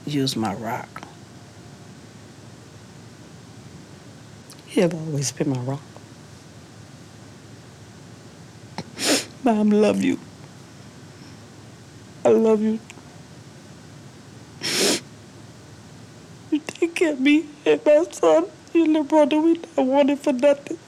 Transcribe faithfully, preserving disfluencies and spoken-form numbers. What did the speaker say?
You's my rock. You have always been my rock. Mom, love you. I love you. You take care of me and my son. You little brother, we not wanted for nothing.